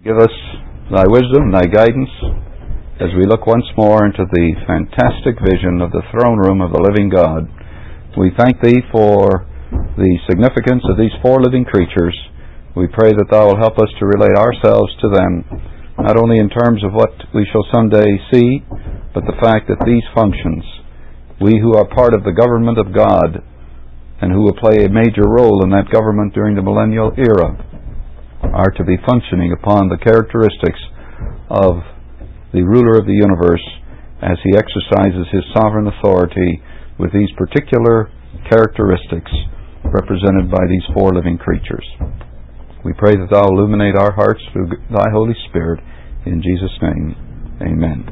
Give us thy wisdom, thy guidance, as we look once more into the fantastic vision of the throne room of the living God. We thank thee for the significance of these four living creatures. We pray that thou will help us to relate ourselves to them, not only in terms of what we shall someday see, but the fact that these functions, we who are part of the government of God and who will play a major role in that government during the millennial era, are to be functioning upon the characteristics of the ruler of the universe as he exercises his sovereign authority with these particular characteristics represented by these four living creatures. We pray that thou illuminate our hearts through thy Holy Spirit. In Jesus' name, amen.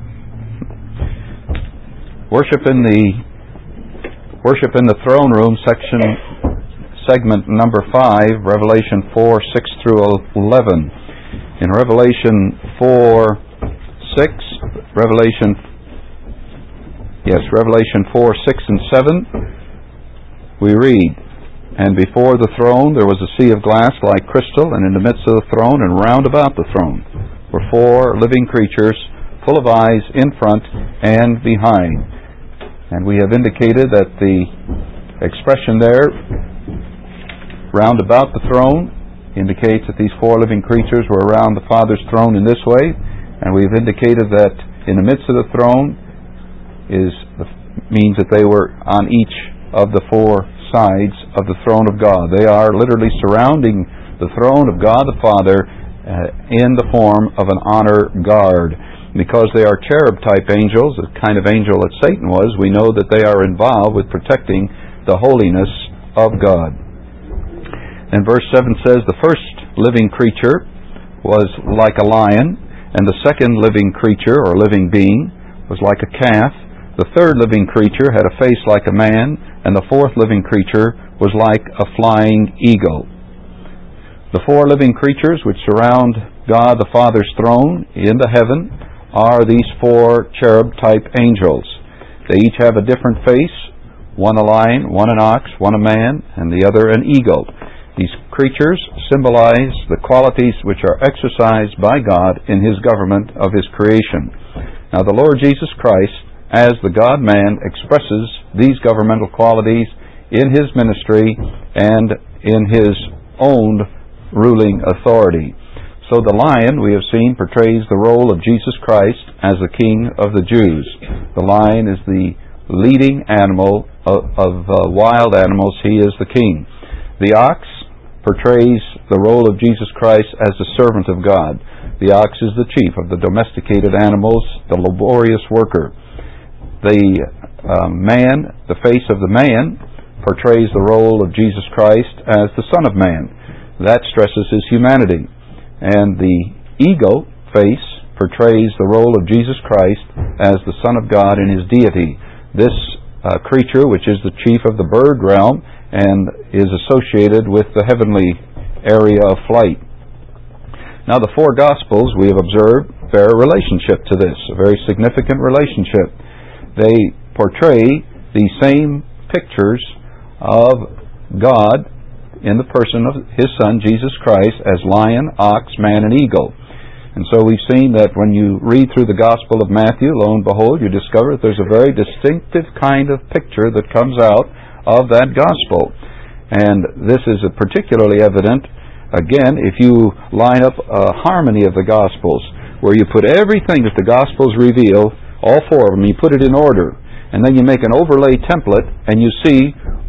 Worship in the throne room segment number 5, Revelation 4, 6 through 11. In Revelation 4, 6, Revelation 4, 6 and 7, we read, "And before the throne there was a sea of glass like crystal, and in the midst of the throne and round about the throne were four living creatures, full of eyes in front and behind." And we have indicated that the expression there, round about the throne, indicates that these four living creatures were around the Father's throne in this way, and we've indicated that in the midst of the throne means that they were on each of the four sides of the throne of God. They are literally surrounding the throne of God the Father in the form of an honor guard. Because they are cherub-type angels, the kind of angel that Satan was, we know that they are involved with protecting the holiness of God. And verse 7 says, "The first living creature was like a lion, and the second living creature, or living being, was like a calf. The third living creature had a face like a man, and the fourth living creature was like a flying eagle." The four living creatures which surround God the Father's throne in the heaven are these four cherub-type angels. They each have a different face, one a lion, one an ox, one a man, and the other an eagle. These creatures symbolize the qualities which are exercised by God in His government of His creation. Now the Lord Jesus Christ, as the God-man, expresses these governmental qualities in His ministry and in His own ruling authority. So the lion, we have seen, portrays the role of Jesus Christ as the King of the Jews. The lion is the leading animal of wild animals. He is the king. The ox portrays the role of Jesus Christ as the servant of God. The ox is the chief of the domesticated animals, the laborious worker. The man, the face of the man, portrays the role of Jesus Christ as the Son of Man. That stresses His humanity. And the eagle face portrays the role of Jesus Christ as the Son of God in His deity. This creature, which is the chief of the bird realm, and is associated with the heavenly area of flight. Now the four Gospels, we have observed, bear a relationship to this, a very significant relationship. They portray the same pictures of God in the person of His Son, Jesus Christ, as lion, ox, man, and eagle. And so we've seen that when you read through the Gospel of Matthew, lo and behold, you discover that there's a very distinctive kind of picture that comes out of that Gospel. And this is particularly evident, again, if you line up a harmony of the Gospels, where you put everything that the Gospels reveal, all four of them, you put it in order, and then you make an overlay template, and you see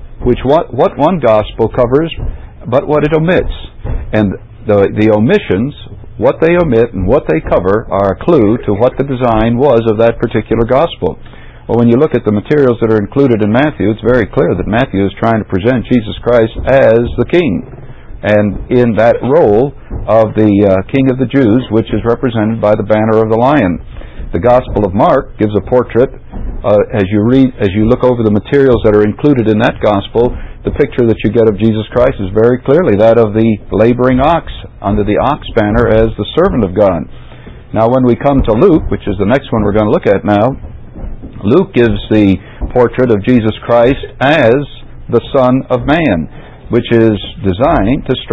what one Gospel covers, but what it omits. And the omissions, what they omit and what they cover, are a clue to what the design was of that particular Gospel. Well, when you look at the materials that are included in Matthew, it's very clear that Matthew is trying to present Jesus Christ as the King, and in that role of the King of the Jews, which is represented by the banner of the lion. The Gospel of Mark gives a portrait, as you look over the materials that are included in that Gospel, the picture that you get of Jesus Christ is very clearly that of the laboring ox, under the ox banner as the servant of God. Now when we come to Luke, which is the next one we're going to look at now, Luke gives the portrait of Jesus Christ as the Son of Man, which is designed to stress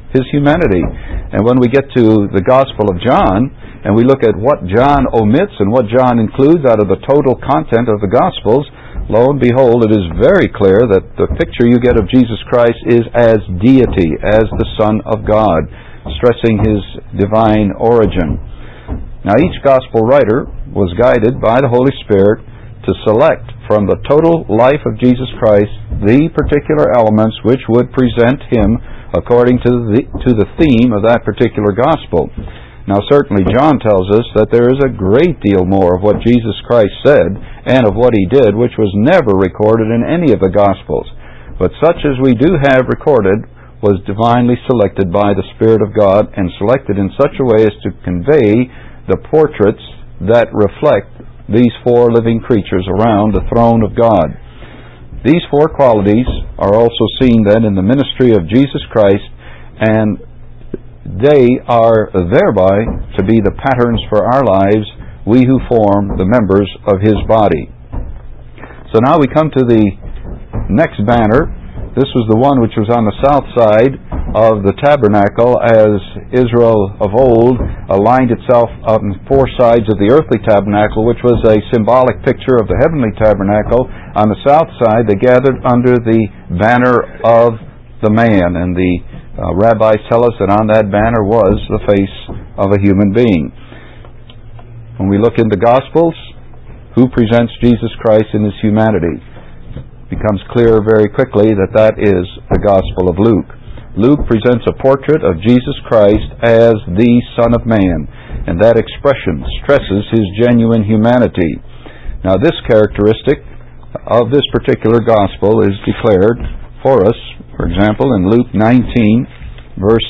His humanity. And when we get to the Gospel of John, and we look at what John omits and what John includes out of the total content of the Gospels, lo and behold, it is very clear that the picture you get of Jesus Christ is as deity, as the Son of God, stressing His divine origin. Now, each Gospel writer was guided by the Holy Spirit to select from the total life of Jesus Christ the particular elements which would present Him according to the theme of that particular Gospel. Now, certainly John tells us that there is a great deal more of what Jesus Christ said and of what He did which was never recorded in any of the Gospels. But such as we do have recorded was divinely selected by the Spirit of God and selected in such a way as to convey the portraits that reflect these four living creatures around the throne of God. These four qualities are also seen then in the ministry of Jesus Christ, and they are thereby to be the patterns for our lives, we who form the members of His body. So now we come to the next banner. This was the one which was on the south side of the tabernacle, as Israel of old aligned itself on four sides of the earthly tabernacle, which was a symbolic picture of the heavenly tabernacle. On the south side, they gathered under the banner of the man, and the rabbis tell us that on that banner was the face of a human being. When we look in the Gospels, who presents Jesus Christ in His humanity? Becomes clear very quickly that that is the Gospel of Luke. Luke presents a portrait of Jesus Christ as the Son of Man, and that expression stresses His genuine humanity. Now, this characteristic of this particular Gospel is declared for us, for example, in Luke 19, verse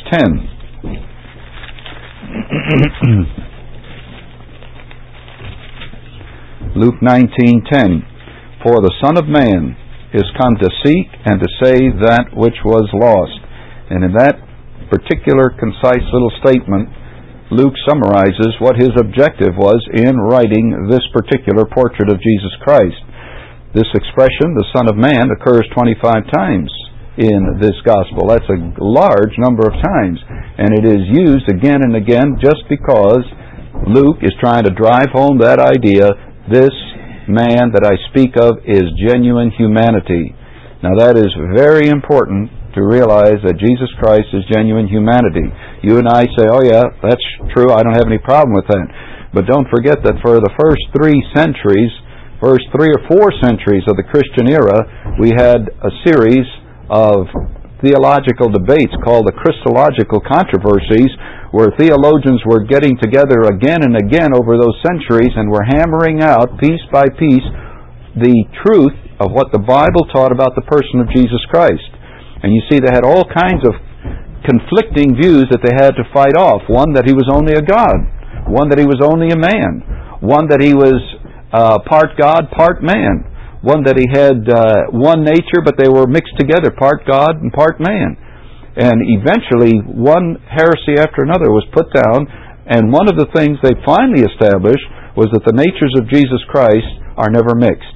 10. Luke 19:10. For the Son of Man is come to seek and to save that which was lost. And in that particular concise little statement, Luke summarizes what his objective was in writing this particular portrait of Jesus Christ. This expression, the Son of Man, occurs 25 times in this Gospel. That's a large number of times. And it is used again and again just because Luke is trying to drive home that idea, this man that I speak of is genuine humanity. Now, that is very important to realize that Jesus Christ is genuine humanity. You and I say, oh yeah, that's true, I don't have any problem with that. But don't forget that for the first 3 or 4 centuries of the Christian era, we had a series of theological debates called the Christological controversies, where theologians were getting together again and again over those centuries and were hammering out piece by piece the truth of what the Bible taught about the person of Jesus Christ. And you see, they had all kinds of conflicting views that they had to fight off. One, that He was only a God. One, that He was only a man. One, that He was part God, part man. One, that He had one nature, but they were mixed together, part God and part man. And eventually, one heresy after another was put down, and one of the things they finally established was that the natures of Jesus Christ are never mixed,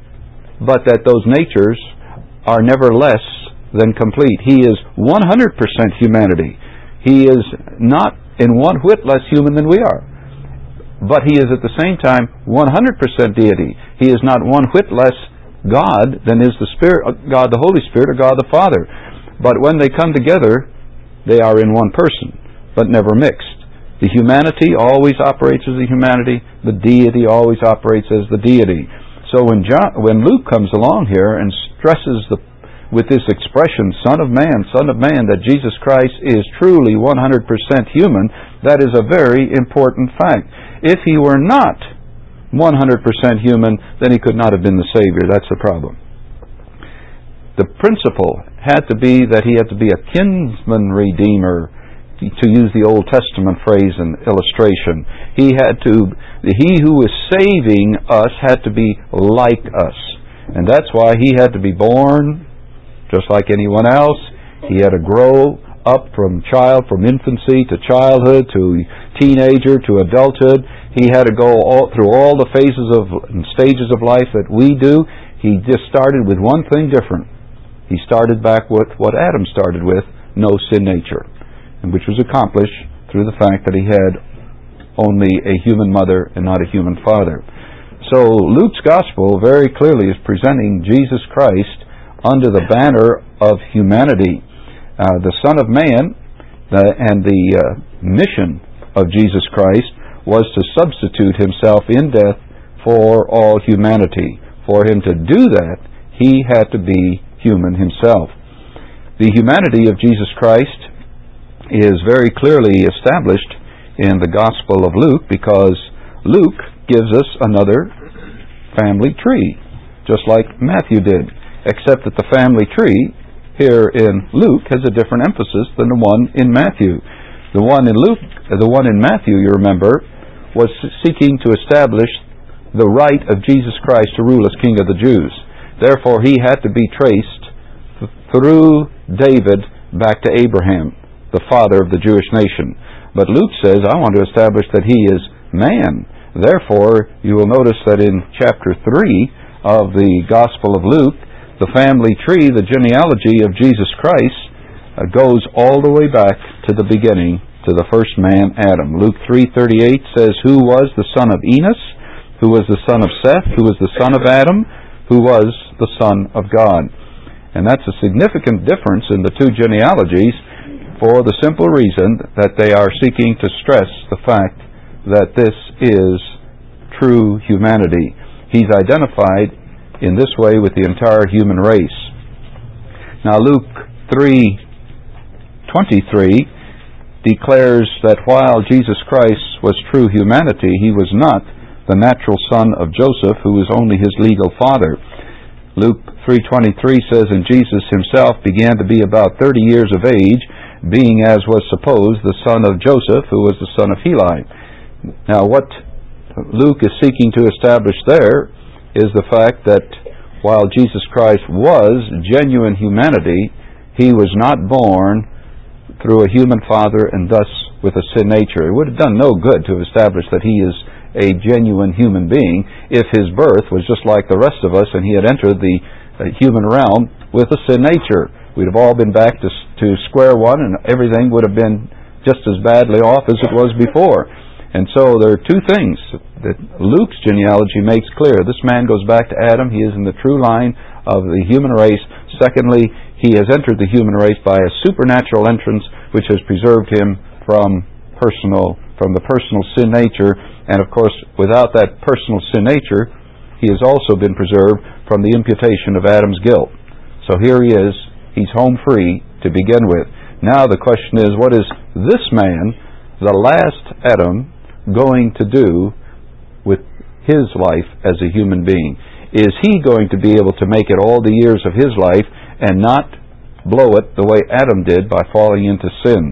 but that those natures are never less than complete. He is 100% humanity. He is not in one whit less human than we are, but He is at the same time 100% deity. He is not one whit less God than is the Spirit, God the Holy Spirit, or God the Father. But when they come together, they are in one person, but never mixed. The humanity always operates as the humanity. The deity always operates as the deity. So when Luke comes along here and stresses with this expression, Son of Man, that Jesus Christ is truly 100% human, that is a very important fact. If He were not 100% human, then He could not have been the Savior. That's the problem. The principle had to be that He had to be a kinsman redeemer, to use the Old Testament phrase and illustration. He who was saving us had to be like us. And that's why He had to be born just like anyone else. He had to grow up from infancy to childhood to teenager to adulthood. He had to go through all the phases and stages of life that we do. He just started with one thing different. He started back with what Adam started with, no sin nature. and which was accomplished through the fact that he had only a human mother and not a human father. So Luke's Gospel very clearly is presenting Jesus Christ under the banner of humanity. The Son of Man and the mission of Jesus Christ was to substitute himself in death for all humanity. For him to do that, he had to be human himself. The humanity of Jesus Christ is very clearly established in the Gospel of Luke, because Luke gives us another family tree, just like Matthew did, except that the family tree here in Luke has a different emphasis than the one in Matthew. The one in Matthew, you remember, was seeking to establish the right of Jesus Christ to rule as King of the Jews. Therefore, he had to be traced through David back to Abraham, the father of the Jewish nation. But Luke says, I want to establish that he is man. Therefore, you will notice that in chapter 3 of the Gospel of Luke, the family tree, the genealogy of Jesus Christ, goes all the way back to the beginning, to the first man, Adam. Luke 3:38 says, who was the son of Enos, who was the son of Seth, who was the son of Adam, who was the son of God. And that's a significant difference in the two genealogies, for the simple reason that they are seeking to stress the fact that this is true humanity. He's identified in this way with the entire human race. Now Luke 3:23 declares that while Jesus Christ was true humanity, he was not the natural son of Joseph, who was only his legal father. Luke 3:23 says, and Jesus himself began to be about 30 years of age, being, as was supposed, the son of Joseph, who was the son of Heli. Now, what Luke is seeking to establish there is the fact that while Jesus Christ was genuine humanity, he was not born through a human father and thus with a sin nature. It would have done no good to establish that he is a genuine human being if his birth was just like the rest of us and he had entered the human realm with a sin nature. We'd have all been back to square one, and everything would have been just as badly off as it was before. And so there are two things that Luke's genealogy makes clear. This man goes back to Adam. He is in the true line of the human race. Secondly, he has entered the human race by a supernatural entrance which has preserved him from the personal sin nature. And of course, without that personal sin nature, he has also been preserved from the imputation of Adam's guilt. So here he is. He's home free to begin with. Now the question is, what is this man, the last Adam, going to do with his life as a human being? Is he going to be able to make it all the years of his life and not blow it the way Adam did by falling into sin?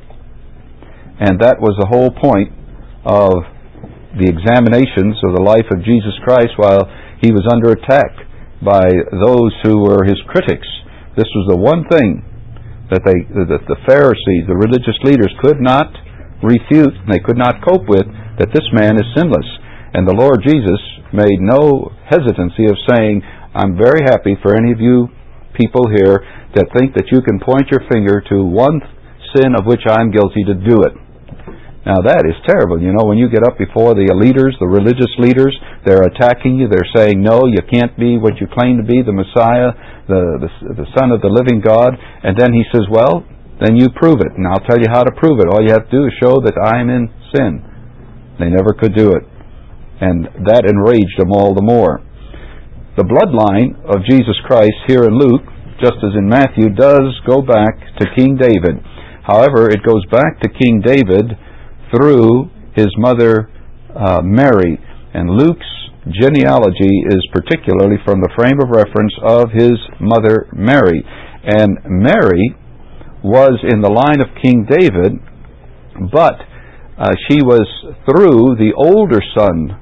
And that was the whole point of the examinations of the life of Jesus Christ while he was under attack by those who were his critics. This was the one thing that the Pharisees, the religious leaders, could not refute, and they could not cope with, that this man is sinless. And the Lord Jesus made no hesitancy of saying, I'm very happy for any of you people here that think that you can point your finger to one sin of which I'm guilty to do it. Now that is terrible. You know, when you get up before the leaders, the religious leaders, they're attacking you. They're saying, no, you can't be what you claim to be, the Messiah, the Son of the living God. And then he says, well, then you prove it. And I'll tell you how to prove it. All you have to do is show that I'm in sin. They never could do it. And that enraged them all the more. The bloodline of Jesus Christ here in Luke, just as in Matthew, does go back to King David. However, it goes back to King David through his mother Mary. And Luke's genealogy is particularly from the frame of reference of his mother Mary. And Mary was in the line of King David, but she was through the older son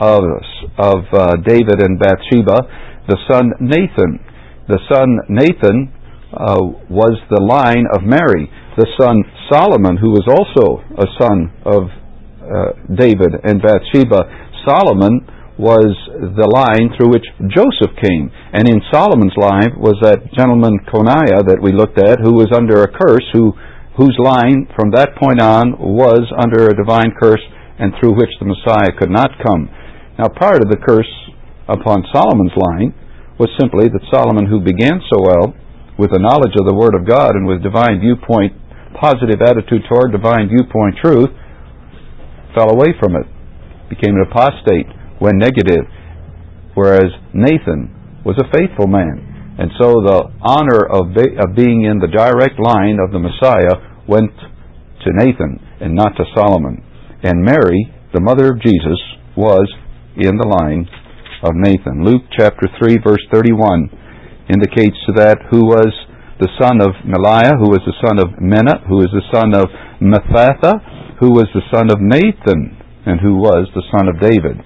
of David and Bathsheba, the son Nathan. The son Nathan was the line of Mary. The son Solomon, who was also a son of David and Bathsheba, Solomon was the line through which Joseph came. And in Solomon's line was that gentleman Coniah that we looked at, who was under a curse, who whose line from that point on was under a divine curse and through which the Messiah could not come. Now, prior to the curse upon Solomon's line was simply that Solomon, who began so well with a knowledge of the Word of God and with divine viewpoint, positive attitude toward divine viewpoint truth, fell away from it, became an apostate, went negative, whereas Nathan was a faithful man. And so the honor of being in the direct line of the Messiah went to Nathan and not to Solomon. And Mary, the mother of Jesus, was in the line of Nathan. Luke chapter 3, verse 31 indicates to that who was the son of Meliah, who was the son of Menah, who was the son of Mathatha, who was the son of Nathan, and who was the son of David.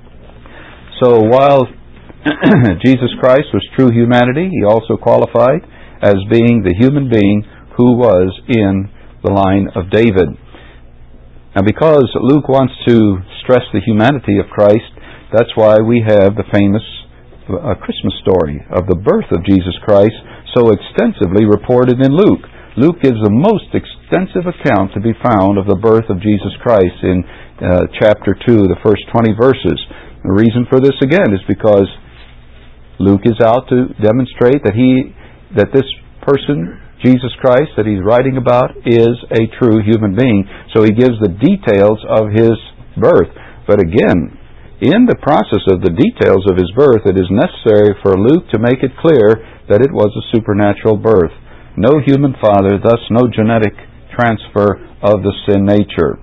So while Jesus Christ was true humanity, he also qualified as being the human being who was in the line of David. Now, because Luke wants to stress the humanity of Christ, that's why we have the famous Christmas story of the birth of Jesus Christ so extensively reported in Luke. Luke gives the most extensive account to be found of the birth of Jesus Christ in chapter 2, the first 20 verses. The reason for this, again, is because Luke is out to demonstrate that this person, Jesus Christ, that he's writing about, is a true human being. So he gives the details of his birth. But again, in the process of the details of his birth, it is necessary for Luke to make it clear that it was a supernatural birth. No human father, thus no genetic transfer of the sin nature.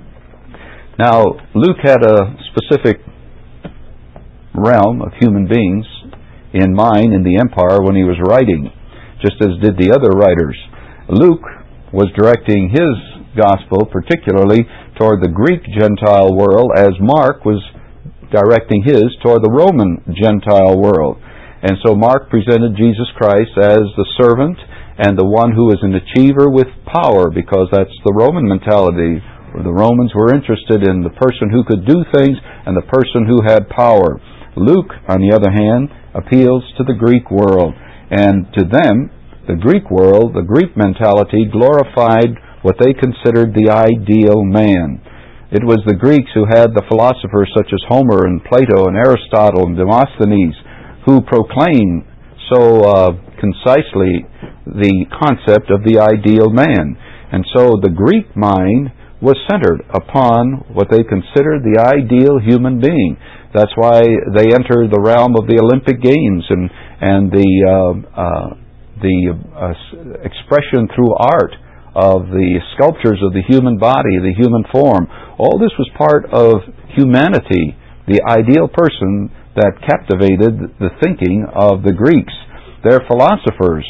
Now, Luke had a specific realm of human beings in mind in the empire when he was writing, just as did the other writers. Luke was directing his gospel particularly toward the Greek Gentile world, as Mark was directing his toward the Roman Gentile world. And so Mark presented Jesus Christ as the servant and the one who is an achiever with power, because that's the Roman mentality, where the Romans were interested in the person who could do things and the person who had power. Luke, on the other hand, appeals to the Greek world. And to them, the Greek world, the Greek mentality, glorified what they considered the ideal man. It was the Greeks who had the philosophers such as Homer and Plato and Aristotle and Demosthenes who proclaimed so concisely the concept of the ideal man. And so the Greek mind was centered upon what they considered the ideal human being. That's why they entered the realm of the Olympic Games and the expression through art of the sculptures of the human body, the human form. All this was part of humanity, the ideal person that captivated the thinking of the Greeks. Their philosophers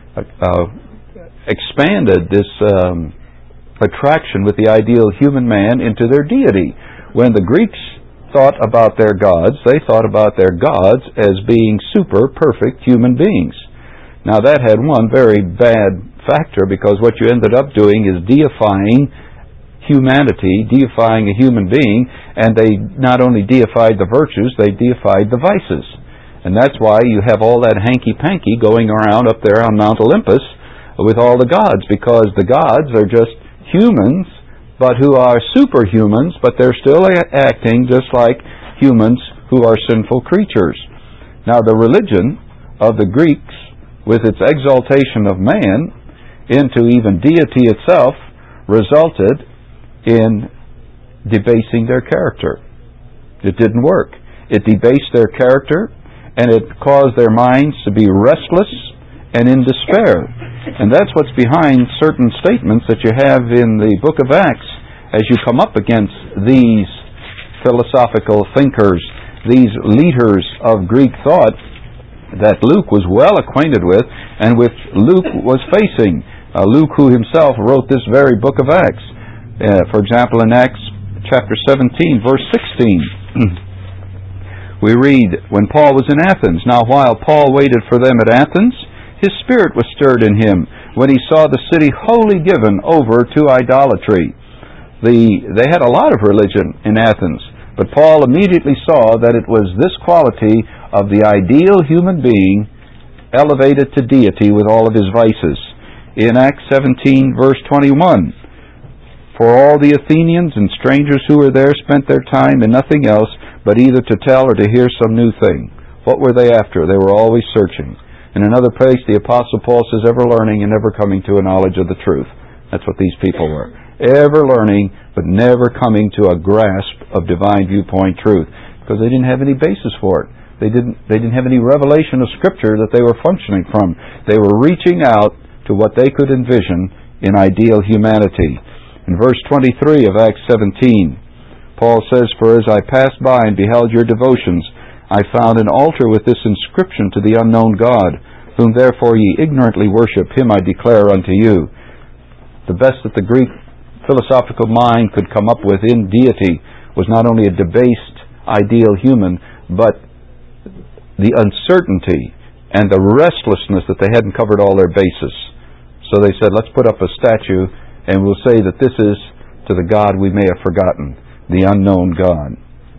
expanded this attraction with the ideal human man into their deity. When the Greeks thought about their gods, they thought about their gods as being super perfect human beings. Now that had one very bad factor, because what you ended up doing is deifying humanity, deifying a human being, and they not only deified the virtues, they deified the vices. And that's why you have all that hanky-panky going around up there on Mount Olympus with all the gods, because the gods are just humans, but who are superhumans, but they're still acting just like humans who are sinful creatures. Now, the religion of the Greeks, with its exaltation of man into even deity itself, resulted in debasing their character. It didn't work. It debased their character, and it caused their minds to be restless and in despair. And that's what's behind certain statements that you have in the book of Acts as you come up against these philosophical thinkers, these leaders of Greek thought that Luke was well acquainted with and which Luke was facing. Luke, who himself wrote this very book of Acts. For example, in Acts chapter 17, verse 16, we read, when Paul was in Athens, now while Paul waited for them at Athens, his spirit was stirred in him when he saw the city wholly given over to idolatry. They had a lot of religion in Athens, but Paul immediately saw that it was this quality of the ideal human being elevated to deity with all of his vices. in Acts 17, verse 21. For all the Athenians and strangers who were there spent their time in nothing else but either to tell or to hear some new thing. What were they after? They were always searching. In another place, the Apostle Paul says, ever learning and never coming to a knowledge of the truth. That's what these people were. Ever learning, but never coming to a grasp of divine viewpoint truth. Because they didn't have any basis for it. They didn't have any revelation of Scripture that they were functioning from. They were reaching out to what they could envision in ideal humanity. In verse 23 of Acts 17, Paul says, For as I passed by and beheld your devotions, I found an altar with this inscription to the unknown God, whom therefore ye ignorantly worship, him I declare unto you. The best that the Greek philosophical mind could come up with in deity was not only a debased ideal human, but the uncertainty and the restlessness that they hadn't covered all their bases. So they said, let's put up a statue and we'll say that this is to the God we may have forgotten, the unknown God.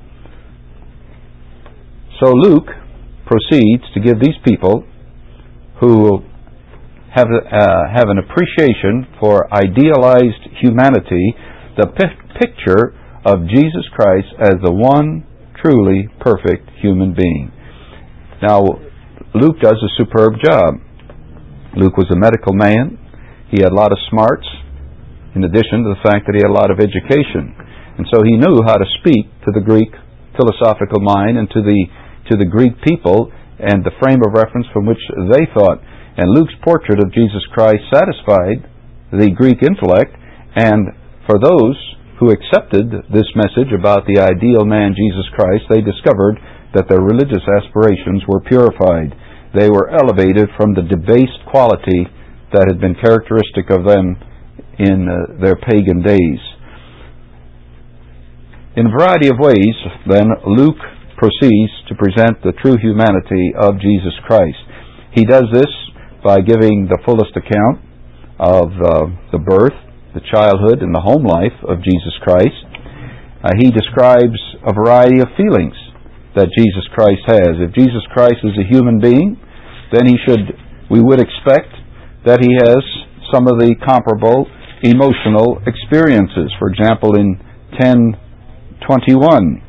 So Luke proceeds to give these people who have an appreciation for idealized humanity the picture of Jesus Christ as the one truly perfect human being. Now, Luke does a superb job. Luke was a medical man. He had a lot of smarts, in addition to the fact that he had a lot of education. And so he knew how to speak to the Greek philosophical mind and to the Greek people and the frame of reference from which they thought. And Luke's portrait of Jesus Christ satisfied the Greek intellect, and for those who accepted this message about the ideal man Jesus Christ, they discovered that their religious aspirations were purified. They were elevated from the debased quality that had been characteristic of them in their pagan days. In a variety of ways, then, Luke proceeds to present the true humanity of Jesus Christ. He does this by giving the fullest account of the birth, the childhood, and the home life of Jesus Christ. He describes a variety of feelings that Jesus Christ has. If Jesus Christ is a human being, then we would expect that he has some of the comparable emotional experiences. For example, in 10:21,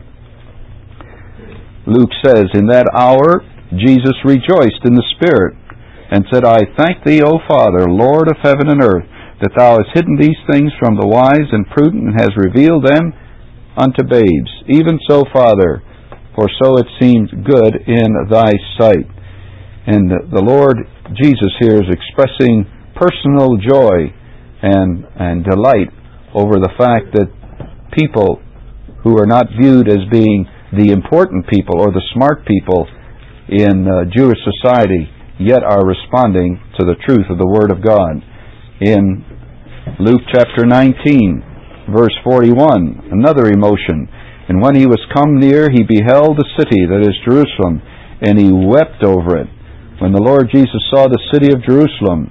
Luke says, In that hour Jesus rejoiced in the Spirit, and said, I thank thee, O Father, Lord of heaven and earth, that thou hast hidden these things from the wise and prudent, and hast revealed them unto babes. Even so, Father, for so it seemed good in thy sight. And the Lord Jesus here is expressing personal joy and delight over the fact that people who are not viewed as being the important people or the smart people in Jewish society yet are responding to the truth of the Word of God. In Luke chapter 19, verse 41, another emotion. And when he was come near, he beheld the city, that is Jerusalem, and he wept over it. When the Lord Jesus saw the city of Jerusalem,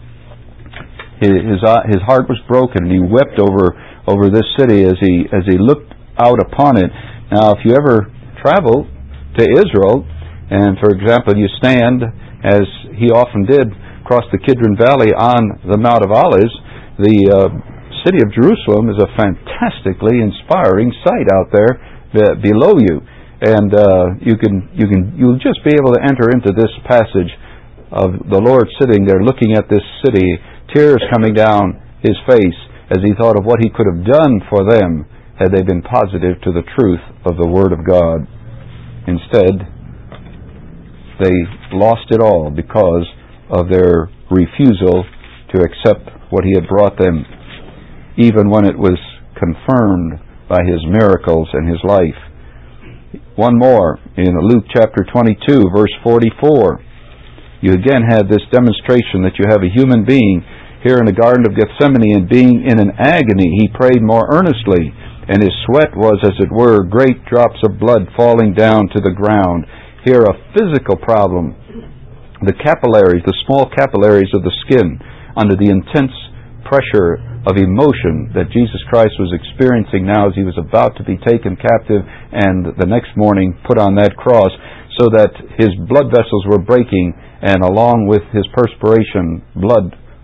his heart was broken, and he wept over this city as he looked out upon it. Now, if you ever travel to Israel, and for example, you stand, as he often did, across the Kidron Valley on the Mount of Olives, the city of Jerusalem is a fantastically inspiring sight out there below you, and you'll just be able to enter into this passage of the Lord sitting there looking at this city, tears coming down his face as he thought of what he could have done for them had they been positive to the truth of the Word of God. Instead, they lost it all because of their refusal to accept what he had brought them, even when it was confirmed by his miracles and his life. One more, in Luke chapter 22, verse 44, you again had this demonstration that you have a human being here in the Garden of Gethsemane, and being in an agony, he prayed more earnestly, and his sweat was, as it were, great drops of blood falling down to the ground. Here a physical problem. The capillaries, the small capillaries of the skin, under the intense pressure of emotion that Jesus Christ was experiencing now as he was about to be taken captive and the next morning put on that cross, so that his blood vessels were breaking, and along with his perspiration, blood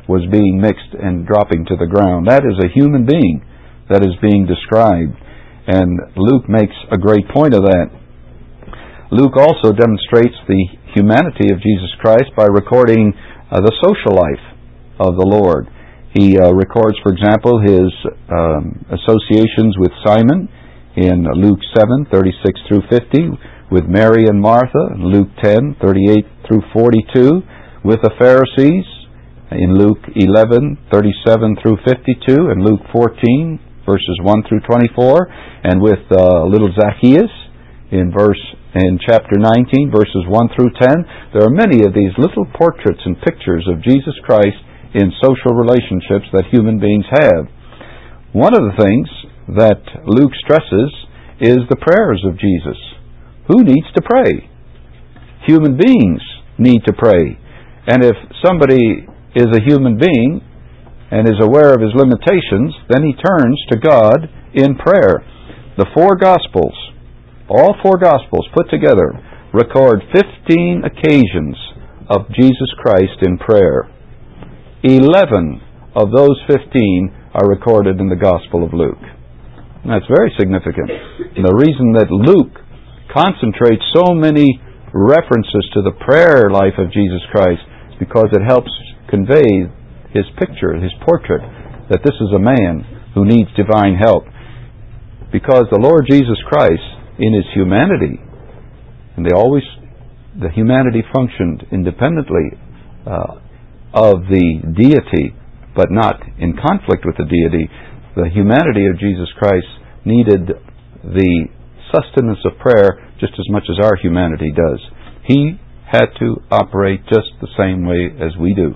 was being mixed and dropping to the ground. That is a human being that is being described. And Luke makes a great point of that. Luke also demonstrates the humanity of Jesus Christ by recording the social life of the Lord. He records, for example, his associations with Simon in Luke 7:36 through 50, with Mary and Martha in Luke 10:38 through 42, with the Pharisees in Luke 11:37 through 52, and Luke 14 verses 1 through 24, and with little Zacchaeus in chapter 19 verses 1 through 10. There are many of these little portraits and pictures of Jesus Christ in social relationships that human beings have. One of the things that Luke stresses is the prayers of Jesus. Who needs to pray? Human beings need to pray. And if somebody is a human being and is aware of his limitations, then he turns to God in prayer. The four Gospels, all four Gospels put together, record 15 occasions of Jesus Christ in prayer. 11 of those 15 are recorded in the Gospel of Luke. And that's very significant. And the reason that Luke concentrates so many references to the prayer life of Jesus Christ is because it helps convey his picture, his portrait, that this is a man who needs divine help. Because the Lord Jesus Christ, in his humanity, and the humanity functioned independently of the deity, but not in conflict with the deity. The humanity of Jesus Christ needed the sustenance of prayer just as much as our humanity does. He had to operate just the same way as we do.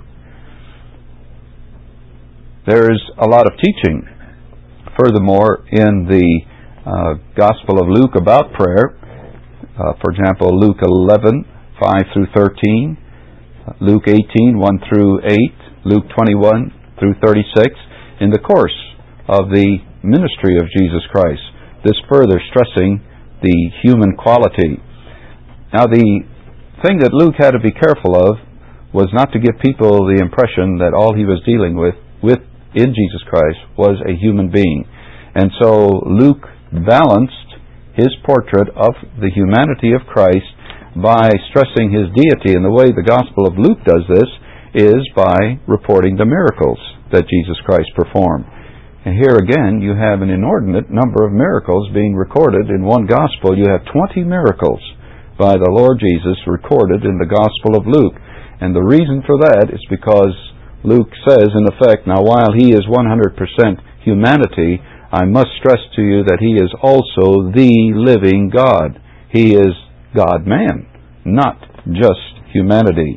There is a lot of teaching, furthermore, in the Gospel of Luke about prayer. For example, Luke 11, 5 through 13, Luke 18, 1 through 8, Luke 21 through 36, in the course of the ministry of Jesus Christ. This further stressing the human quality. Now, the thing that Luke had to be careful of was not to give people the impression that all he was dealing with in Jesus Christ was a human being. And so Luke balanced his portrait of the humanity of Christ by stressing his deity. And the way the Gospel of Luke does this is by reporting the miracles that Jesus Christ performed. And here again, you have an inordinate number of miracles being recorded in one Gospel. You have 20 miracles by the Lord Jesus recorded in the Gospel of Luke. And the reason for that is because Luke says, in effect, now while he is 100% humanity, I must stress to you that he is also the living God. He is God-man, not just humanity.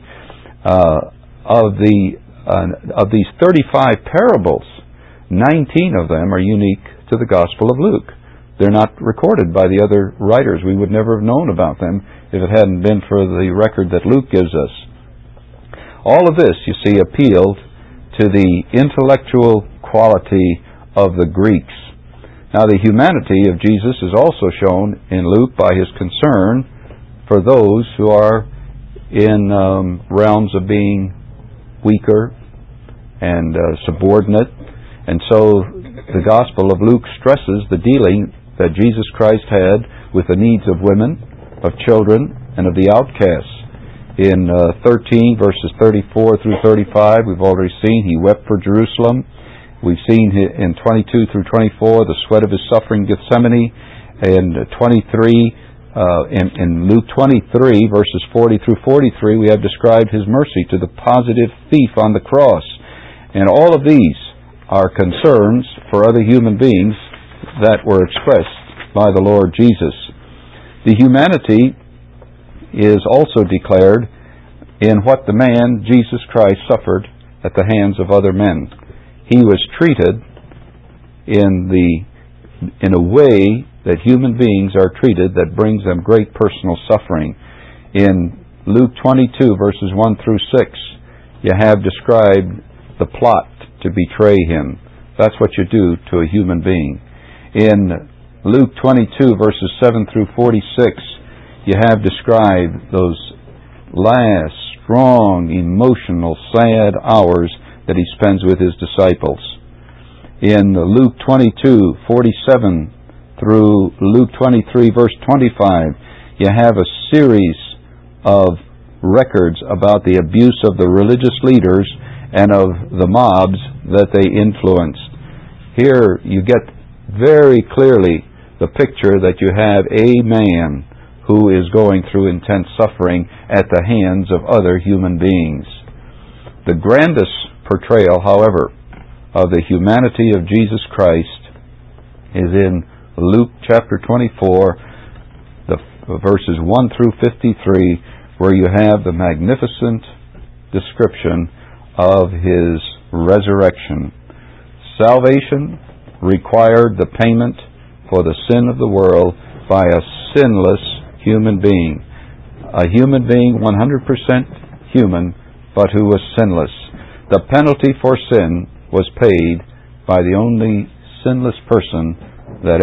Of these 35 parables, 19 of them are unique to the Gospel of Luke. They're not recorded by the other writers. We would never have known about them if it hadn't been for the record that Luke gives us. All of this, you see, appealed to the intellectual quality of the Greeks. Now, the humanity of Jesus is also shown in Luke by his concern for those who are in realms of being weaker and subordinate. And so the Gospel of Luke stresses the dealing that Jesus Christ had with the needs of women, of children, and of the outcasts. In 13 verses 34 through 35, we've already seen he wept for Jerusalem. We've seen in 22 through 24 the sweat of his suffering, Gethsemane. In 23, in Luke 23 verses 40 through 43, we have described his mercy to the positive thief on the cross. And all of these are concerns for other human beings that were expressed by the Lord Jesus. The humanity is also declared in what the man Jesus Christ suffered at the hands of other men. He was treated in a way that human beings are treated that brings them great personal suffering. In Luke 22 verses 1 through 6, you have described the plot to betray him. That's what you do to a human being. In Luke 22 verses 7 through 46, you have described those last, strong, emotional, sad hours that he spends with his disciples. In Luke 22:47 through Luke 23, verse 25, you have a series of records about the abuse of the religious leaders and of the mobs that they influenced. Here you get very clearly the picture that you have a man who is going through intense suffering at the hands of other human beings. The grandest portrayal, however, of the humanity of Jesus Christ is in Luke chapter 24, the verses 1 through 53, where you have the magnificent description of his resurrection. Salvation required the payment for the sin of the world by a sinless human being. A human being 100% human, but who was sinless. The penalty for sin was paid by the only sinless person that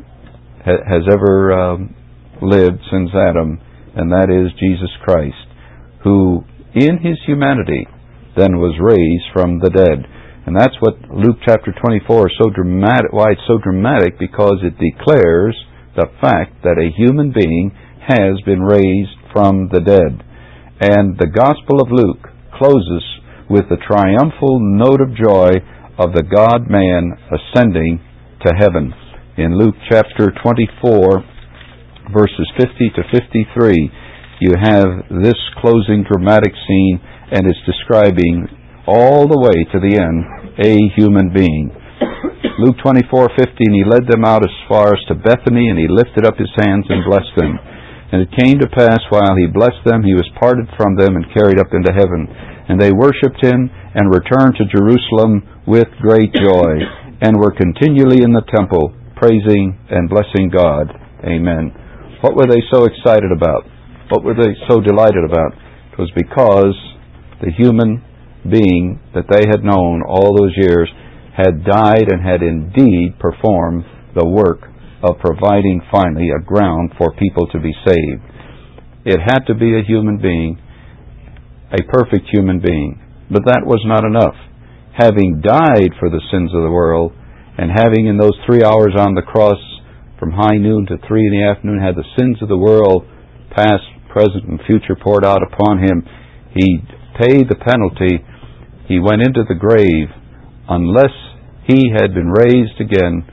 has ever lived since Adam, and that is Jesus Christ, who in his humanity then was raised from the dead. And that's what Luke chapter 24 is so dramatic, why it's so dramatic, because it declares the fact that a human being has been raised from the dead. And the Gospel of Luke closes with the triumphal note of joy of the God-man ascending to heaven. In Luke chapter 24, verses 50 to 53, you have this closing dramatic scene, and it's describing all the way to the end a human being. Luke 24:50, and he led them out as far as to Bethany, and he lifted up his hands and blessed them. And it came to pass, while he blessed them, he was parted from them and carried up into heaven. And they worshipped him and returned to Jerusalem with great joy, and were continually in the temple, praising and blessing God. Amen. What were they so excited about? What were they so delighted about? It was because the human being that they had known all those years had died and had indeed performed the work of providing finally a ground for people to be saved. It had to be a human being, a perfect human being. But that was not enough. Having died for the sins of the world, and having in those 3 hours on the cross from high noon to 3 in the afternoon had the sins of the world, past, present, and future, poured out upon him, he paid the penalty. He went into the grave. Unless he had been raised again,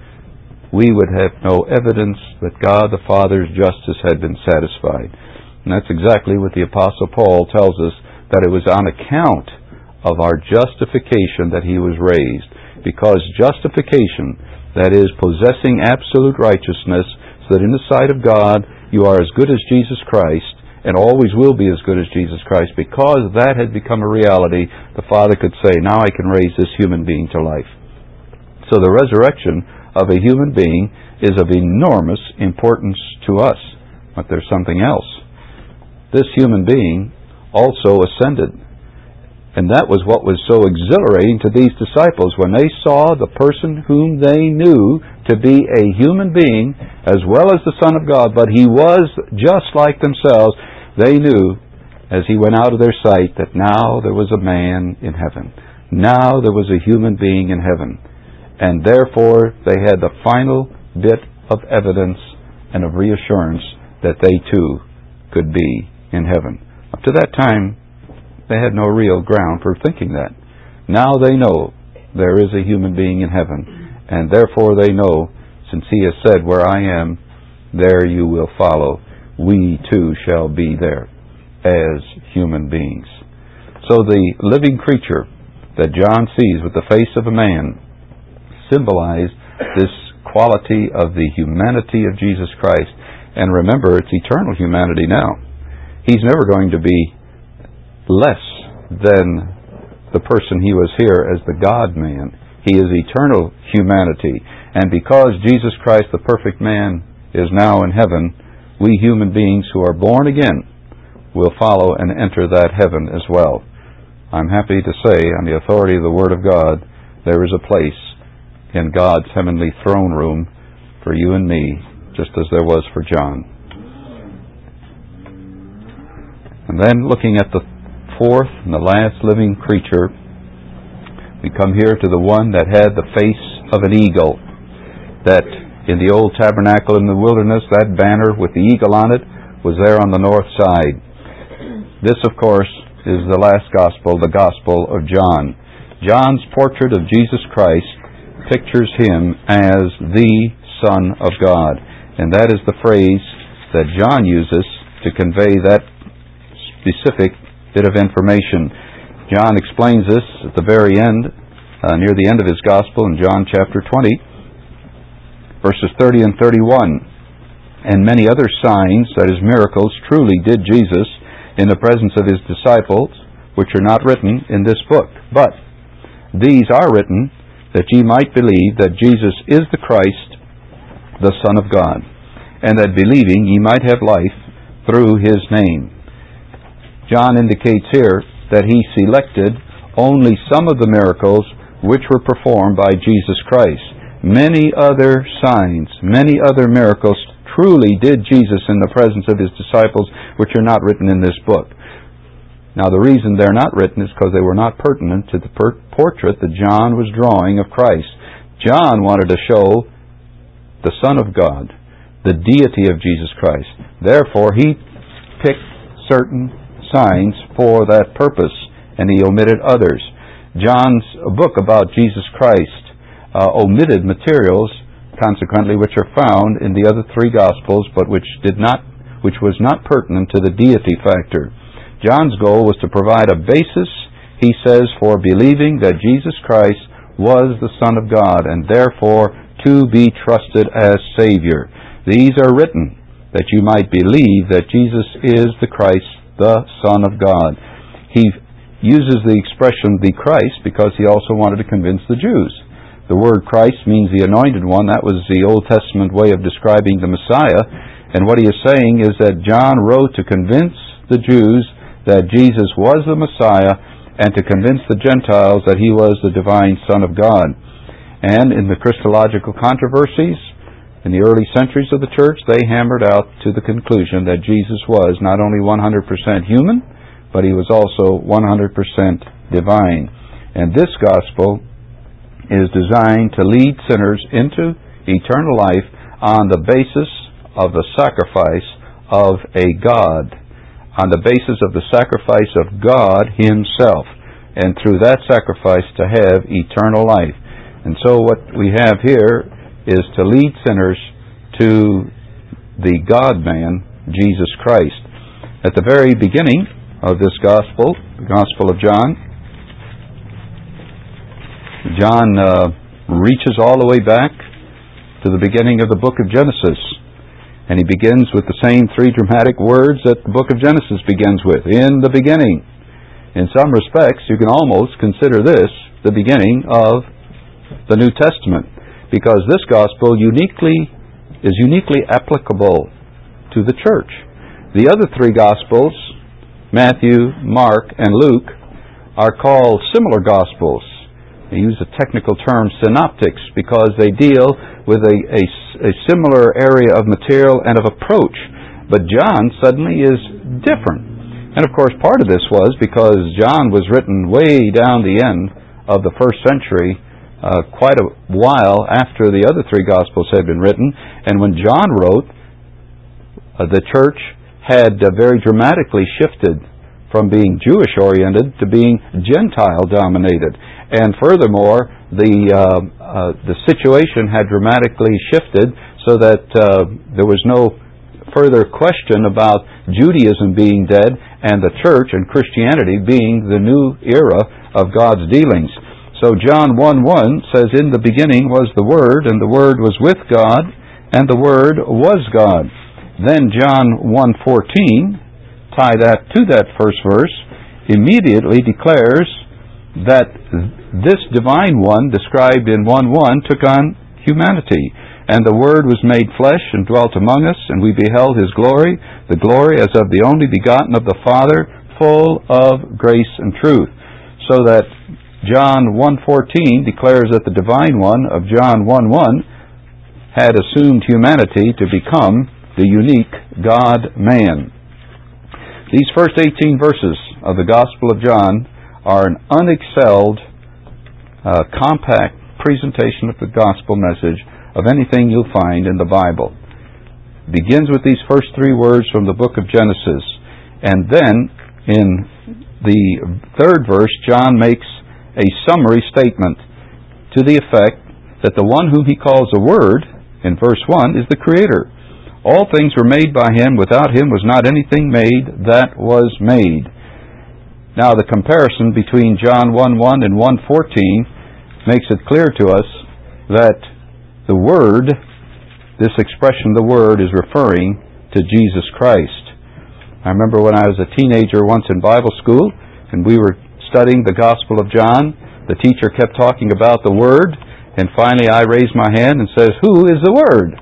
we would have no evidence that God the Father's justice had been satisfied. And that's exactly what the Apostle Paul tells us, that it was on account of our justification that he was raised. Because justification, that is, possessing absolute righteousness, so that in the sight of God you are as good as Jesus Christ, and always will be as good as Jesus Christ. Because that had become a reality, the Father could say, now I can raise this human being to life. So the resurrection of a human being is of enormous importance to us. But there's something else. This human being also ascended. And that was what was so exhilarating to these disciples when they saw the person whom they knew to be a human being as well as the Son of God, but he was just like themselves. They knew as he went out of their sight that now there was a man in heaven. Now there was a human being in heaven. And therefore they had the final bit of evidence and of reassurance that they too could be in heaven. Up to that time, they had no real ground for thinking that. Now they know there is a human being in heaven, and therefore they know, since he has said, where I am, there you will follow. We too shall be there as human beings. So the living creature that John sees with the face of a man symbolized this quality of the humanity of Jesus Christ. And remember, it's eternal humanity now. He's never going to be less than the person he was here as the God-man. He is eternal humanity. And because Jesus Christ, the perfect man, is now in heaven, we human beings who are born again will follow and enter that heaven as well. I'm happy to say, on the authority of the Word of God, there is a place in God's heavenly throne room for you and me, just as there was for John. And then looking at the fourth and the last living creature, We come here to the one that had the face of an eagle, that in the old tabernacle in the wilderness, that banner with the eagle on it was there on the north side. This, of course, is the last gospel, the Gospel of John. John's portrait of Jesus Christ pictures him as the Son of God. And that is the phrase that John uses to convey that specific bit of information. John explains this at the very end, near the end of his Gospel in John chapter 20, verses 30 and 31. And many other signs, that is miracles, truly did Jesus in the presence of his disciples, which are not written in this book. But these are written that ye might believe that Jesus is the Christ, the Son of God, and that believing ye might have life through his name. John indicates here that he selected only some of the miracles which were performed by Jesus Christ. Many other signs, many other miracles truly did Jesus in the presence of his disciples, which are not written in this book. Now, the reason they're not written is because they were not pertinent to the portrait that John was drawing of Christ. John wanted to show the Son of God, the deity of Jesus Christ. Therefore, he picked certain signs for that purpose, and he omitted others. John's book about Jesus Christ omitted materials, consequently, which are found in the other three Gospels, but which was not pertinent to the deity factor. John's goal was to provide a basis, he says, for believing that Jesus Christ was the Son of God, and therefore to be trusted as Savior. These are written that you might believe that Jesus is the Christ, the Son of God. He uses the expression the Christ because he also wanted to convince the Jews. The word Christ means the anointed one. That was the Old Testament way of describing the Messiah. And what he is saying is that John wrote to convince the Jews that Jesus was the Messiah and to convince the Gentiles that he was the divine Son of God. And in the Christological controversies, in the early centuries of the church, they hammered out to the conclusion that Jesus was not only 100% human, but he was also 100% divine. And this gospel is designed to lead sinners into eternal life on the basis of the sacrifice of a God, on the basis of the sacrifice of God himself, and through that sacrifice to have eternal life. And so what we have here is to lead sinners to the God-man, Jesus Christ. At the very beginning of this gospel, the Gospel of John, John reaches all the way back to the beginning of the book of Genesis. And he begins with the same three dramatic words that the book of Genesis begins with, in the beginning. In some respects, you can almost consider this the beginning of the New Testament, because this gospel is uniquely applicable to the church. The other three gospels, Matthew, Mark, and Luke, are called similar gospels. They use the technical term synoptics because they deal with a similar area of material and of approach. But John suddenly is different. And of course part of this was because John was written way down the end of the first century, quite a while after the other three Gospels had been written. And when John wrote, the church had very dramatically shifted from being Jewish-oriented to being Gentile-dominated. And furthermore, the situation had dramatically shifted so that there was no further question about Judaism being dead and the church and Christianity being the new era of God's dealings. So John 1:1 says, in the beginning was the Word, and the Word was with God, and the Word was God. Then John 1:14, tie that to that first verse, immediately declares that this divine one described in 1:1 took on humanity. And the Word was made flesh and dwelt among us, and we beheld His glory, the glory as of the only begotten of the Father, full of grace and truth. So that John 1:14 declares that the divine one of John 1:1 had assumed humanity to become the unique God-man. These first 18 verses of the Gospel of John are an unexcelled compact presentation of the gospel message of anything you'll find in the Bible. It begins with these first three words from the book of Genesis, and then in the third verse, John makes a summary statement to the effect that the one whom he calls the Word, in verse 1, is the Creator. All things were made by Him. Without Him was not anything made that was made. Now, the comparison between John 1:1 and 1:14 makes it clear to us that the Word, this expression, the Word, is referring to Jesus Christ. I remember when I was a teenager once in Bible school, and we were studying the Gospel of John, the teacher kept talking about the Word, and finally I raised my hand and says, "Who is the Word?"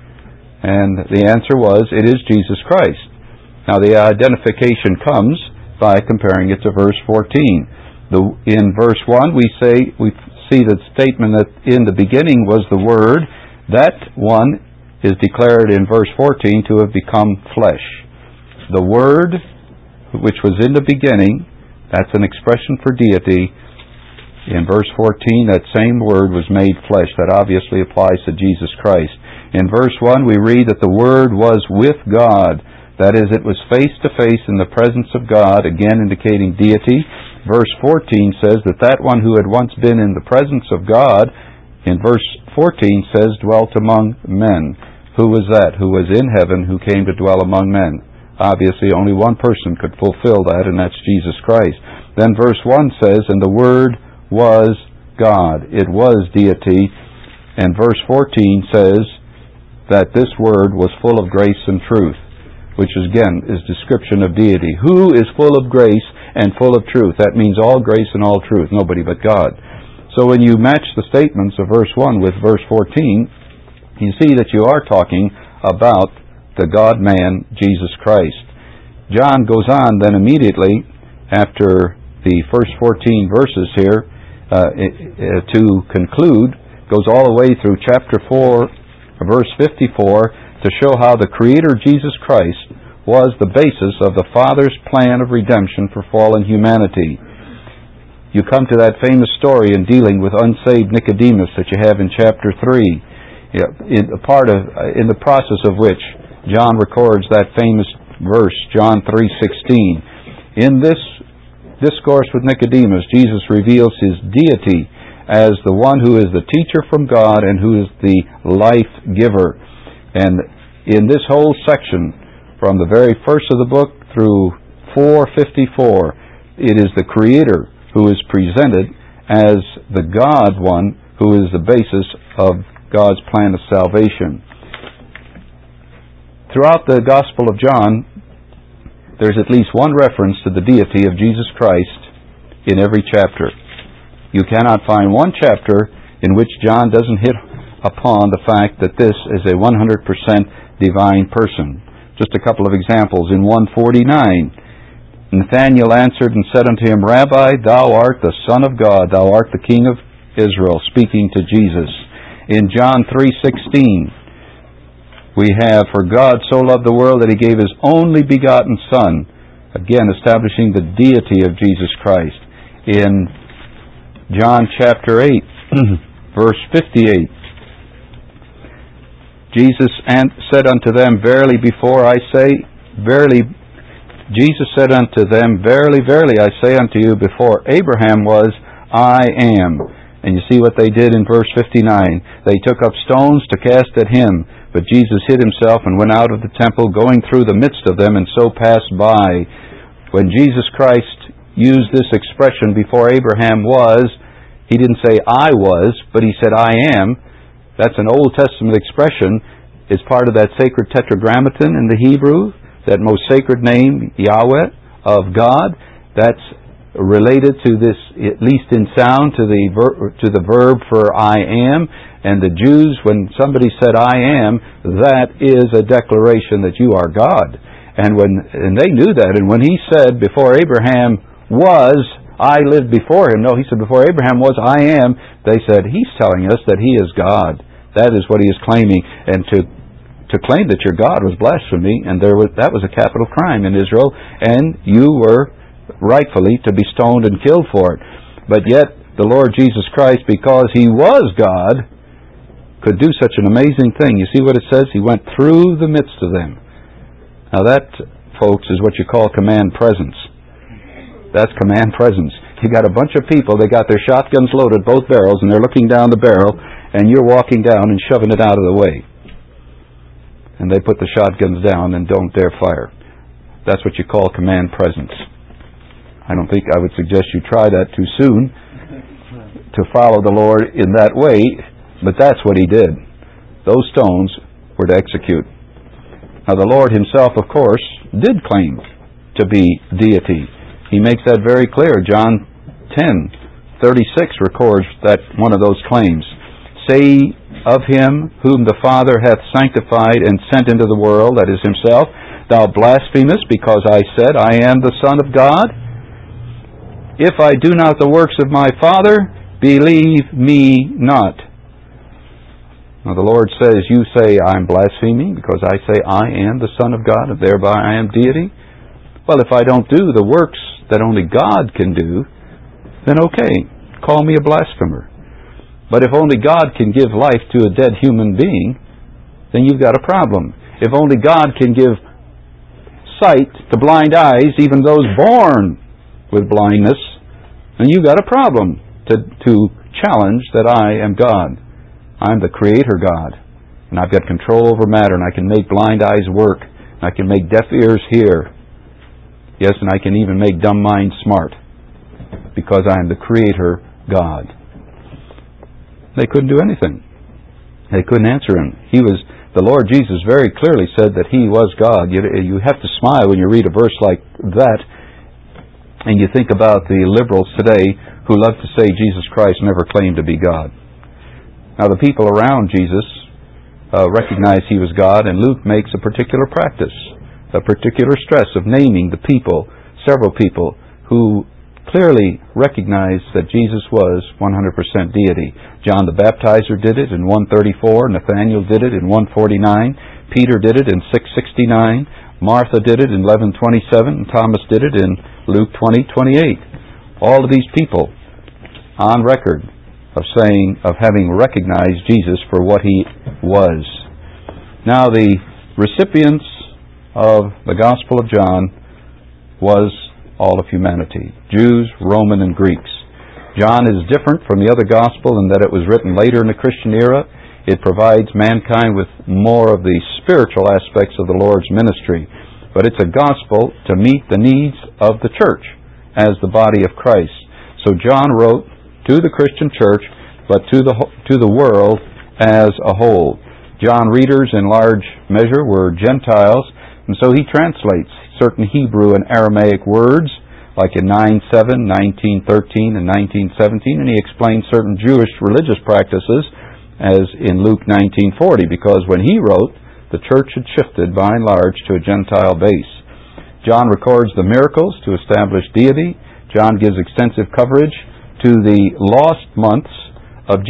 And the answer was, it is Jesus Christ. Now the identification comes by comparing it to verse 14. In verse 1 we see the statement that in the beginning was the Word. That one is declared in verse 14 to have become flesh. The Word, which was in the beginning, that's an expression for deity. In verse 14, that same Word was made flesh. That obviously applies to Jesus Christ. In verse 1, we read that the Word was with God. That is, it was face to face in the presence of God, again indicating deity. Verse 14 says that that one who had once been in the presence of God, in verse 14 says, dwelt among men. Who was that? Who was in heaven, who came to dwell among men? Obviously, only one person could fulfill that, and that's Jesus Christ. Then verse 1 says, and the Word was God. It was deity. And verse 14 says that this Word was full of grace and truth, which again is description of deity. Who is full of grace and full of truth? That means all grace and all truth, nobody but God. So when you match the statements of verse 1 with verse 14, you see that you are talking about the God-man, Jesus Christ. John goes on then immediately after the first 14 verses here to conclude, goes all the way through chapter 4, verse 54, to show how the Creator Jesus Christ was the basis of the Father's plan of redemption for fallen humanity. You come to that famous story in dealing with unsaved Nicodemus that you have in chapter 3, in the process of which John records that famous verse, John 3:16. In this discourse with Nicodemus, Jesus reveals His deity as the one who is the teacher from God and who is the life giver. And in this whole section, from the very first of the book through 4:54, it is the Creator who is presented as the God one who is the basis of God's plan of salvation. Throughout the Gospel of John, there's at least one reference to the deity of Jesus Christ in every chapter. You cannot find one chapter in which John doesn't hit upon the fact that this is a 100% divine person. Just a couple of examples. In 149, Nathanael answered and said unto him, Rabbi, thou art the Son of God, thou art the King of Israel, speaking to Jesus. In John 3:16, we have, for God so loved the world that He gave His only begotten Son, again establishing the deity of Jesus Christ. In John chapter 8, verse 58, Jesus said unto them, Verily, Jesus said unto them, Verily, verily, I say unto you, before Abraham was, I am. And you see what they did in verse 59. They took up stones to cast at Him, but Jesus hid Himself and went out of the temple, going through the midst of them, and so passed by. When Jesus Christ used this expression, before Abraham was, He didn't say I was, but He said I am. That's an Old Testament expression. It's part of that sacred tetragrammaton in the Hebrew, that most sacred name, Yahweh, of God. That's related to this, at least in sound, to the verb for I am. And the Jews, when somebody said I am, that is a declaration that you are God. And they knew that. And when He said, before Abraham was, I lived before him. No, He said, before Abraham was, I am. They said, He's telling us that He is God. That is what He is claiming. And to claim that your God was blasphemy, and that was a capital crime in Israel, and you were rightfully to be stoned and killed for it. But yet, the Lord Jesus Christ, because He was God, could do such an amazing thing. You see what it says? He went through the midst of them. Now that, folks, is what you call command presence. That's command presence. You got a bunch of people, they got their shotguns loaded, both barrels, and they're looking down the barrel, and you're walking down and shoving it out of the way. And they put the shotguns down and don't dare fire. That's what you call command presence. I don't think I would suggest you try that too soon, to follow the Lord in that way, but that's what He did. Those stones were to execute. Now the Lord Himself, of course, did claim to be deity. He makes that very clear. John 10:36 records that one of those claims. Say of Him whom the Father hath sanctified and sent into the world, that is Himself, thou blasphemest, because I said, I am the Son of God? If I do not the works of my Father, believe me not. Now the Lord says, you say I'm blaspheming because I say I am the Son of God and thereby I am deity. Well, if I don't do the works that only God can do, then okay, call me a blasphemer. But if only God can give life to a dead human being, then you've got a problem. If only God can give sight to blind eyes, even those born with blindness, then you've got a problem to challenge that I am God. I'm the Creator God, and I've got control over matter, and I can make blind eyes work, and I can make deaf ears hear. Yes, and I can even make dumb minds smart, because I am the Creator God. They couldn't do anything. They couldn't answer Him. The Lord Jesus very clearly said that He was God. You have to smile when you read a verse like that, and you think about the liberals today who love to say Jesus Christ never claimed to be God. Now the people around Jesus recognized He was God, and Luke makes a particular practice, a particular stress of naming the people, several people, who clearly recognized that Jesus was 100% deity. John the Baptizer did it in 134, Nathanael did it in 149, Peter did it in 669, Martha did it in 1127, and Thomas did it in Luke 20:28. All of these people on record of having recognized Jesus for what He was. Now the recipients of the Gospel of John was all of humanity, Jews, Roman, and Greeks. John is different from the other Gospel in that it was written later in the Christian era. It provides mankind with more of the spiritual aspects of the Lord's ministry, but it's a Gospel to meet the needs of the church as the body of Christ. So John wrote to the Christian church, but to the world as a whole. John readers in large measure were Gentiles, and so he translates certain Hebrew and Aramaic words, like in 9:7, 19:13, and 19:17, and he explains certain Jewish religious practices, as in Luke 19:40, because when he wrote, the church had shifted by and large to a Gentile base. John records the miracles to establish deity. John gives extensive coverage to the last months of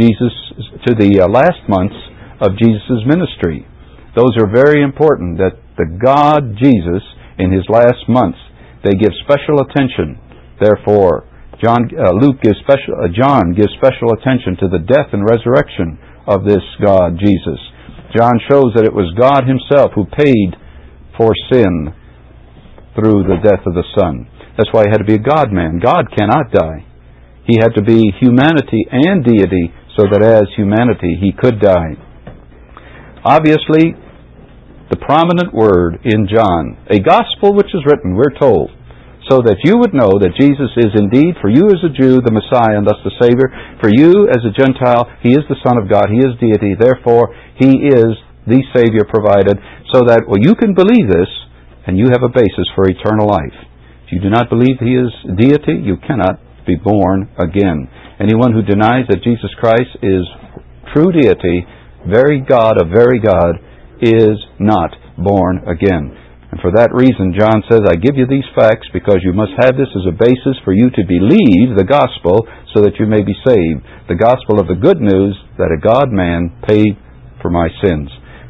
Jesus' ministry. Those are very important, that the God Jesus in His last months, they give special attention. Therefore, John gives special attention to the death and resurrection of this God Jesus. John shows that it was God Himself who paid for sin through the death of the Son. That's why He had to be a God-man. God cannot die. He had to be humanity and deity, so that as humanity He could die. Obviously, the prominent word in John, a gospel which is written, we're told, so that you would know that Jesus is indeed, for you as a Jew, the Messiah, and thus the Savior. For you as a Gentile, He is the Son of God. He is deity. Therefore, He is the Savior provided, so that, you can believe this, and you have a basis for eternal life. If you do not believe He is deity, you cannot be born again. Anyone who denies that Jesus Christ is true deity, very God of very God, is not born again. And for that reason, John says, I give you these facts because you must have this as a basis for you to believe the gospel so that you may be saved. The gospel of the good news that a God-man paid for my sins.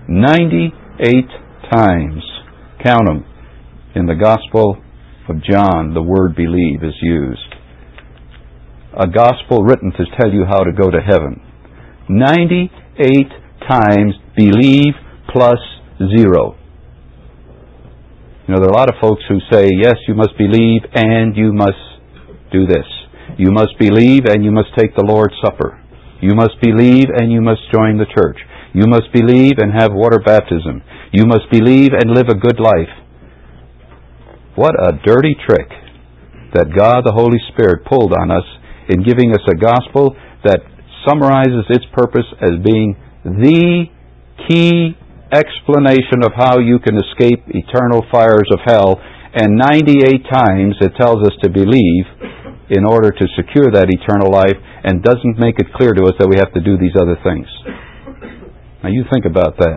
98 times, count them, in the Gospel of John, the word believe is used. a gospel written to tell you how to go to heaven. 98 times believe plus 0. You know, there are a lot of folks who say, yes, you must believe and you must do this. You must believe and you must take the Lord's Supper. You must believe and you must join the church. You must believe and have water baptism. You must believe and live a good life. What a dirty trick that God the Holy Spirit pulled on us in giving us a gospel that summarizes its purpose as being the key explanation of how you can escape eternal fires of hell, and 98 times it tells us to believe in order to secure that eternal life, and doesn't make it clear to us that we have to do these other things. Now you think about that.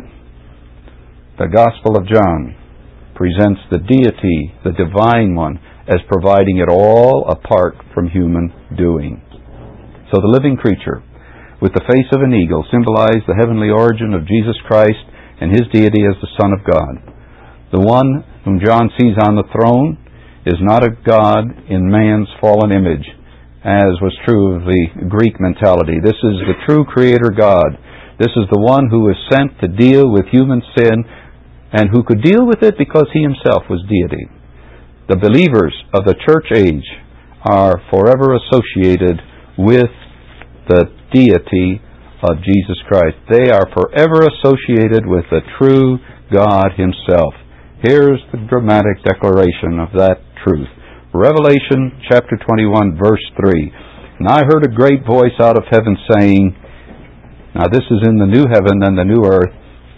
The Gospel of John presents the deity, the divine one, as providing it all apart from human doing. So the living creature, with the face of an eagle, symbolized the heavenly origin of Jesus Christ and His deity as the Son of God. The one whom John sees on the throne is not a God in man's fallen image, as was true of the Greek mentality. This is the true Creator God. This is the one who was sent to deal with human sin, and who could deal with it because He Himself was deity. The believers of the church age are forever associated with the deity of Jesus Christ. They are forever associated with the true God Himself. Here's the dramatic declaration of that truth. Revelation chapter 21, verse 3. And I heard a great voice out of heaven saying, now this is in the new heaven and the new earth.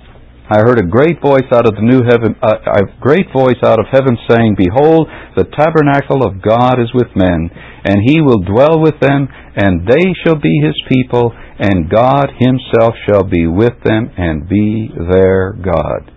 I heard a great voice out of the new heaven, a great voice out of heaven saying, behold, the tabernacle of God is with men, and He will dwell with them, and they shall be His people, and God Himself shall be with them and be their God.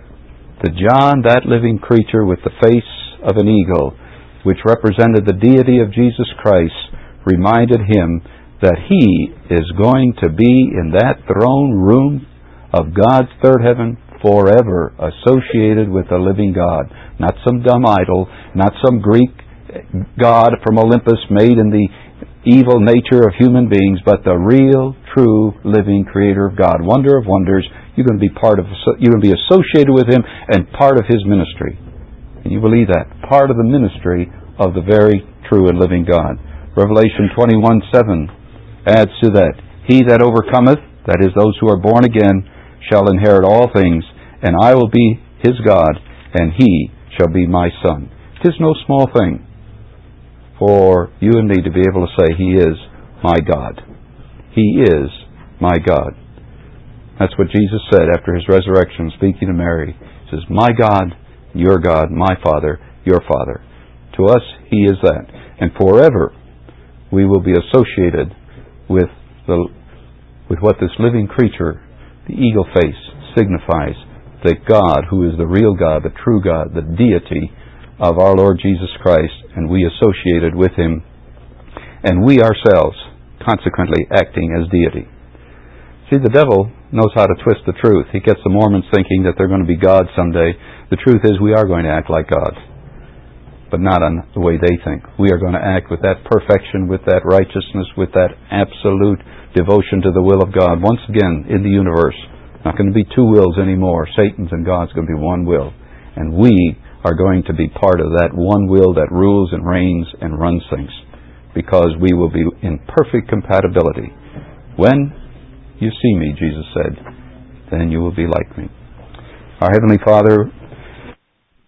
To John, that living creature with the face of an eagle, which represented the deity of Jesus Christ, reminded him that he is going to be in that throne room of God's third heaven forever, associated with the living God. Not some dumb idol, not some Greek god from Olympus made in the evil nature of human beings, but the real, true, living Creator of God. Wonder of wonders. You're going to be you're going to be associated with Him and part of His ministry. And you believe that? Part of the ministry of the very true and living God. Revelation 21:7 adds to that. He that overcometh, that is, those who are born again, shall inherit all things, and I will be his God, and he shall be my son. 'Tis no small thing for you and me to be able to say, He is my God. He is my God. That's what Jesus said after His resurrection, speaking to Mary. He says, my God, your God, my Father, your Father. To us, He is that. And forever we will be associated with what this living creature, the eagle face, signifies. The God who is the real God, the true God, the deity of our Lord Jesus Christ, and we associated with Him, and we ourselves consequently acting as deity. See, the devil knows how to twist the truth. He gets the Mormons thinking that they're going to be God someday. The truth is we are going to act like God, but not on the way they think. We are going to act with that perfection, with that righteousness, with that absolute devotion to the will of God. Once again, in the universe, not going to be two wills anymore. Satan's and God's going to be one will. And we are going to be part of that one will that rules and reigns and runs things, because we will be in perfect compatibility. When you see me, Jesus said, then you will be like me. Our Heavenly Father,